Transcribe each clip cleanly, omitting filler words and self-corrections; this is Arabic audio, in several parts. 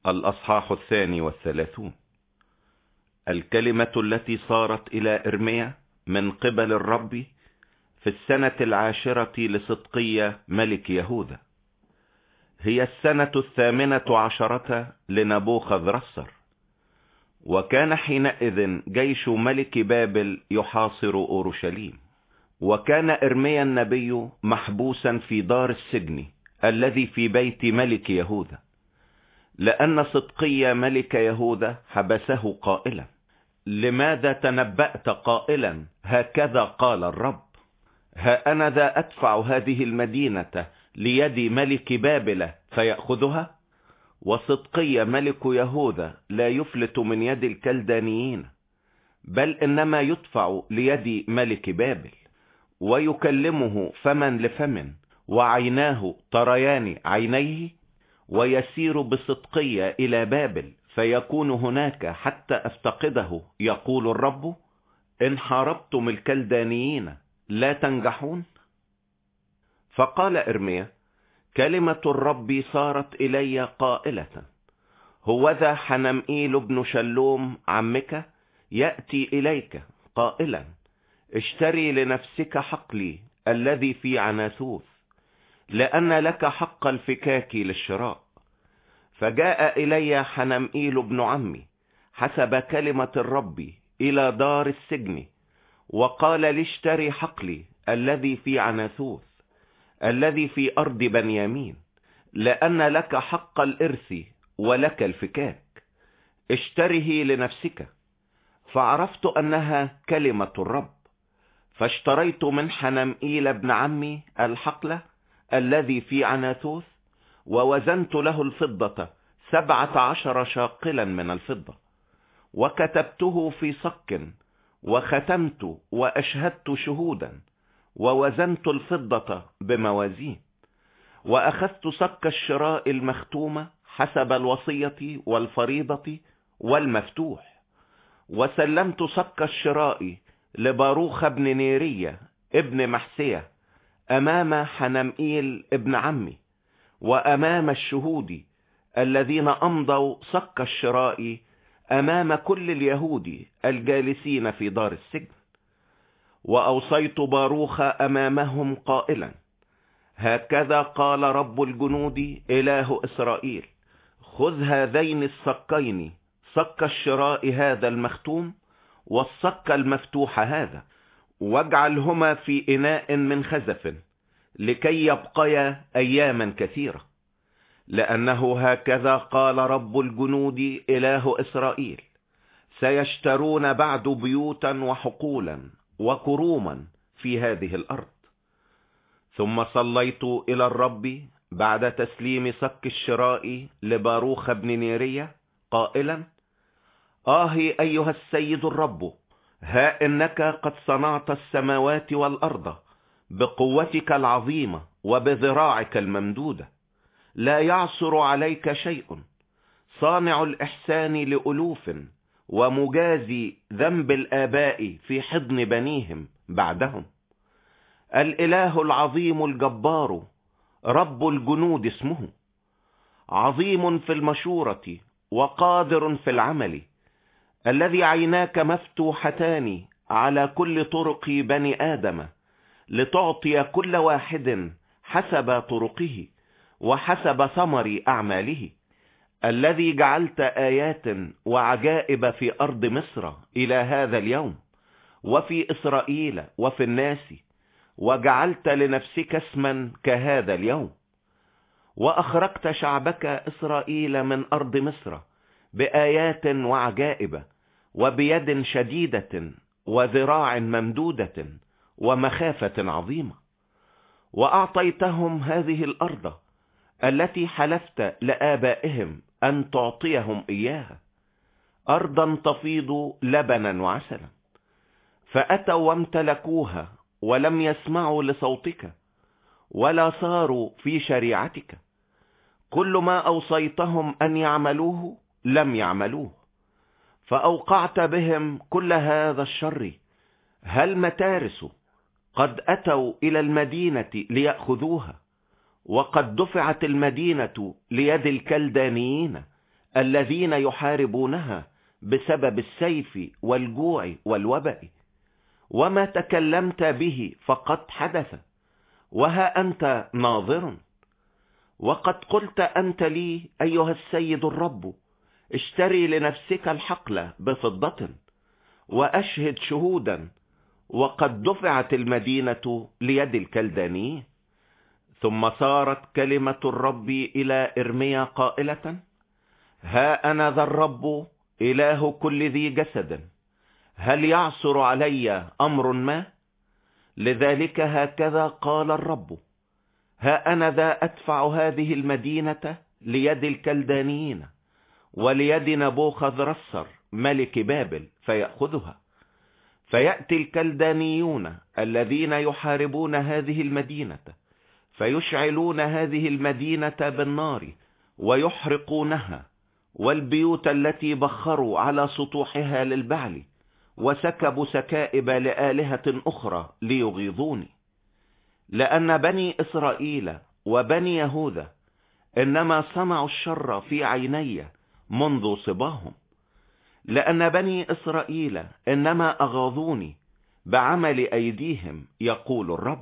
الأصحاح 32. الكلمة التي صارت إلى إرميا من قبل الرب في السنة 10 لصدقية ملك يهوذا، هي السنة 18 لنبوخذ رسر. وكان حينئذ جيش ملك بابل يحاصر أورشليم، وكان إرميا النبي محبوسا في دار السجن الذي في بيت ملك يهوذا، لأن صدقية ملك يهوذا حبسه قائلا: لماذا تنبأت قائلا هكذا قال الرب، ها أنا ذا أدفع هذه المدينة ليد ملك بابل فيأخذها، وصدقية ملك يهوذا لا يفلت من يد الكلدانيين، بل إنما يدفع ليد ملك بابل، ويكلمه فما لفم، وعيناه تريان عينيه، ويسير بصدقية إلى بابل فيكون هناك حتى أفتقده، يقول الرب: إن حاربتم الكلدانيين لا تنجحون. فقال إرميا: كلمة الرب صارت إلي قائلة: هوذا حنمئيل بن شلوم عمك يأتي إليك قائلا: اشتري لنفسك حقلي الذي في عناثوث، لأن لك حق الفكاك للشراء. فجاء إلي حنمئيل بن عمي حسب كلمة الرب إلى دار السجن، وقال لي: اشتري حقلي الذي في عناثوث الذي في أرض بنيامين، لأن لك حق الإرث ولك الفكاك، اشتره لنفسك. فعرفت أنها كلمة الرب، فاشتريت من حنمئيل بن عمي الحقل الذي في عناثوث، ووزنت له الفضة 17 شاقلا من الفضة، وكتبته في صك، وختمت وأشهدت شهودا، ووزنت الفضة بموازين. وأخذت صك الشراء المختومة حسب الوصية والفريضة والمفتوح، وسلمت صك الشراء لباروخ بن نيرية ابن محسية أمام حنمئيل ابن عمي، وأمام الشهود الذين أمضوا صك الشراء أمام كل اليهود الجالسين في دار السجن. وأوصيت باروخ أمامهم قائلا: هكذا قال رب الجنود إله إسرائيل: خذ هذين الصكين، صك الشراء هذا المختوم والصك المفتوح هذا، واجعلهما في إناء من خزف لكي يبقيا أياما كثيرة، لأنه هكذا قال رب الجنود إله إسرائيل: سيشترون بعد بيوتا وحقولا وكروما في هذه الأرض. ثم صليت إلى الرب بعد تسليم صك الشراء لباروخ بن نيرية قائلا: أيها السيد الرب، ها إنك قد صنعت السماوات والأرض بقوتك العظيمة وبذراعك الممدودة، لا يعصر عليك شيء، صانع الإحسان لألوف، ومجازي ذنب الآباء في حضن بنيهم بعدهم. الإله العظيم الجبار رب الجنود اسمه، عظيم في المشورة وقادر في العمل، الذي عيناك مفتوحتان على كل طرق بني آدم، لتعطي كل واحد حسب طرقه وحسب ثمر أعماله، الذي جعلت آيات وعجائب في أرض مصر إلى هذا اليوم، وفي إسرائيل وفي الناس، وجعلت لنفسك اسما كهذا اليوم. وأخرجت شعبك إسرائيل من أرض مصر بآيات وعجائب، وبيد شديدة وذراع ممدودة ومخافة عظيمة. وأعطيتهم هذه الأرض التي حلفت لآبائهم أن تعطيهم إياها، أرضا تفيض لبنا وعسلا. فأتوا وامتلكوها ولم يسمعوا لصوتك ولا صاروا في شريعتك. كل ما أوصيتهم أن يعملوه لم يعملوه، فأوقعت بهم كل هذا الشر. هل متارس قد أتوا إلى المدينة ليأخذوها، وقد دفعت المدينة ليد الكلدانيين الذين يحاربونها بسبب السيف والجوع والوباء. وما تكلمت به فقد حدث، وها أنت ناظر. وقد قلت أنت لي أيها السيد الرب: اشتري لنفسك الحقل بفضة، وأشهد شهودا، وقد دفعت المدينة ليد الكلدانيين. ثم صارت كلمة الرب إلى إرميا قائلة: ها أنا ذا الرب إله كل ذي جسد، هل يعثر علي أمر ما؟ لذلك هكذا قال الرب: ها أنا ذا أدفع هذه المدينة ليد الكلدانيين وليد نبوخذ نصر ملك بابل فيأخذها. فيأتي الكلدانيون الذين يحاربون هذه المدينة فيشعلون هذه المدينة بالنار ويحرقونها، والبيوت التي بخروا على سطوحها للبعل، وسكبوا سكائب لآلهة أخرى ليغيظوني. لأن بني إسرائيل وبني يهوذا إنما صنعوا الشر في عيني منذ صباهم. لأن بني إسرائيل إنما أغاظوني بعمل أيديهم، يقول الرب.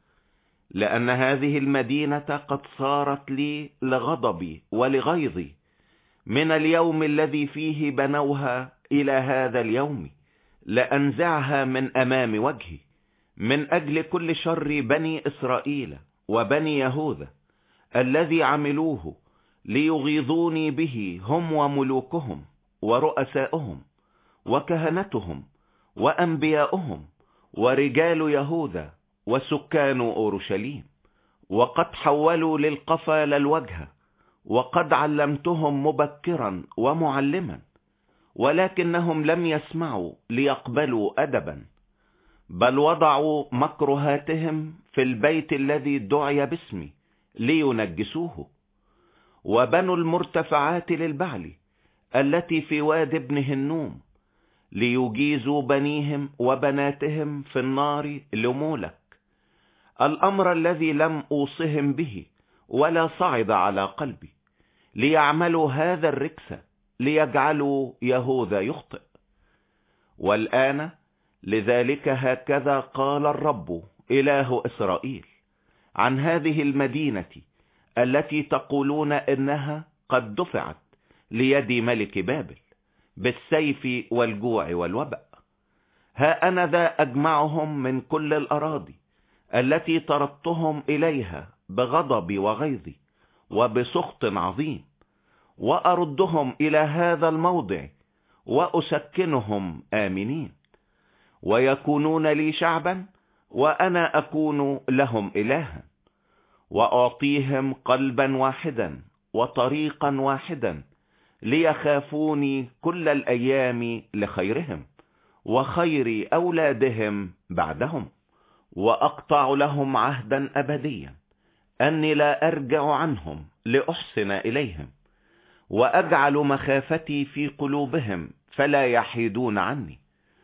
لأن هذه المدينة قد صارت لي لغضبي ولغيظي من اليوم الذي فيه بنوها إلى هذا اليوم، لأنزعها من أمام وجهي، من أجل كل شر بني إسرائيل وبني يهوذا الذي عملوه ليغيظوني به، هم وملوكهم ورؤساؤهم وكهنتهم وأنبياؤهم ورجال يهوذا وسكان أورشليم. وقد حولوا للقفا للوجه، وقد علمتهم مبكرا ومعلما، ولكنهم لم يسمعوا ليقبلوا أدبا، بل وضعوا مكرهاتهم في البيت الذي دعي باسمي لينجسوه. وبنوا المرتفعات للبعل التي في واد ابن هنوم ليجيزوا بنيهم وبناتهم في النار لمولك، الأمر الذي لم أوصهم به ولا صعد على قلبي، ليعملوا هذا الركس ليجعلوا يهوذا يخطئ. والآن لذلك هكذا قال الرب إله إسرائيل عن هذه المدينة التي تقولون إنها قد دفعت ليد ملك بابل بالسيف والجوع والوباء: ها أنا ذا أجمعهم من كل الأراضي التي طردتهم إليها بغضب وغيظ وبسخط عظيم، وأردهم إلى هذا الموضع وأسكنهم آمنين، ويكونون لي شعبا وأنا أكون لهم إلها، وأعطيهم قلبا واحدا وطريقا واحدا ليخافوني كل الأيام لخيرهم وخير أولادهم بعدهم، وأقطع لهم عهدا أبديا أني لا أرجع عنهم لأحسن إليهم، وأجعل مخافتي في قلوبهم فلا يحيدون عني،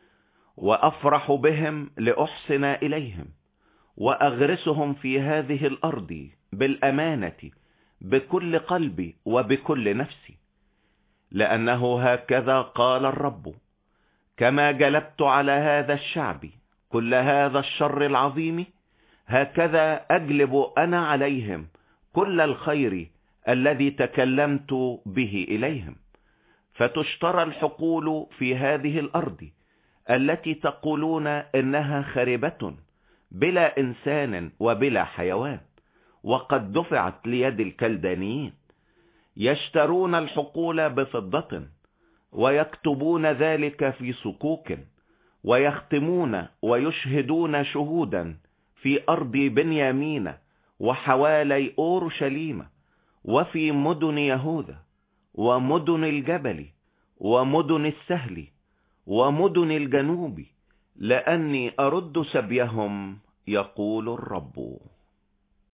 وأفرح بهم لأحسن إليهم، وأغرسهم في هذه الأرض بالأمانة بكل قلبي وبكل نفسي. لأنه هكذا قال الرب: كما جلبت على هذا الشعب كل هذا الشر العظيم، هكذا أجلب أنا عليهم كل الخير الذي تكلمت به إليهم. فتشترى الحقول في هذه الأرض التي تقولون إنها خربة بلا إنسان وبلا حيوان، وقد دفعت ليد الكلدانيين. يشترون الحقول بفضة، ويكتبون ذلك في صكوك، ويختمون ويشهدون شهودا في أرض بنيامين وحوالي أورشليم وفي مدن يهوذا ومدن الجبل ومدن السهل ومدن الجنوب، لأني أرد سبيهم، يقول الرب.